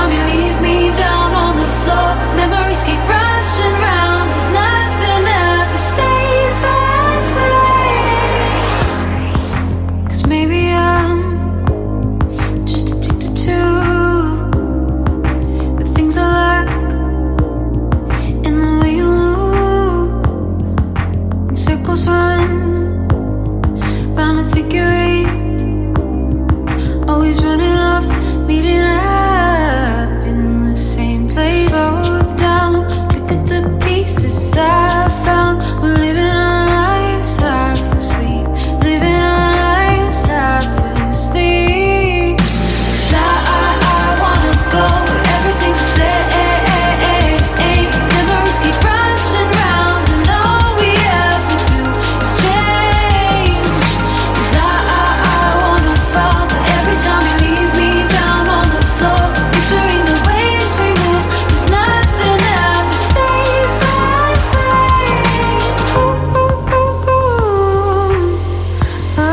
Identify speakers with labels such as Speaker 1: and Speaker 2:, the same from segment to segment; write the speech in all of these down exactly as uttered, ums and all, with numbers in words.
Speaker 1: time you leave me down on the floor, memories keep rushing round, 'cause nothing ever stays the same. 'Cause maybe I'm just addicted to the things I like and the way you move, and circles run round a figure eight, always running off, meeting up in the same place. Slow down, pick up the pieces I found. We're living our lives half asleep, living our lives half asleep. 'Cause I, I, I wanna go where everything's the same. Memories keep rushing round, and all we ever do is change. 'Cause I, I, I wanna fall, but every time you leave me down on the floor, picturing the ways we move, 'cause nothing ever stays the same. Ooh, ooh, ooh, ooh.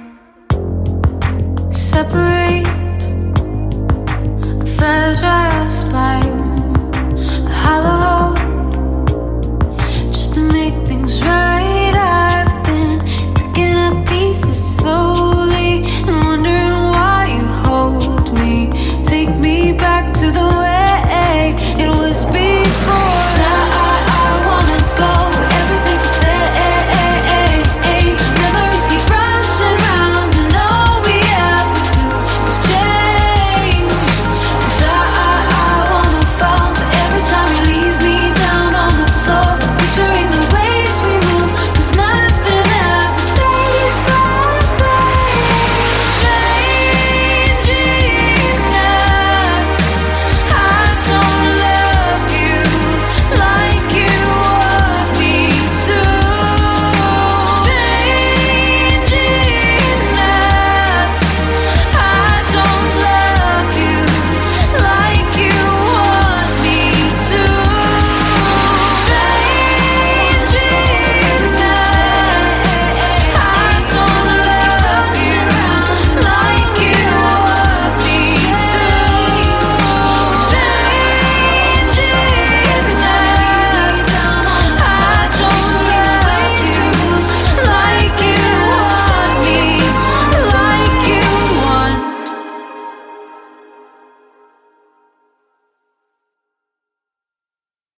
Speaker 1: Um, Separate, fragile.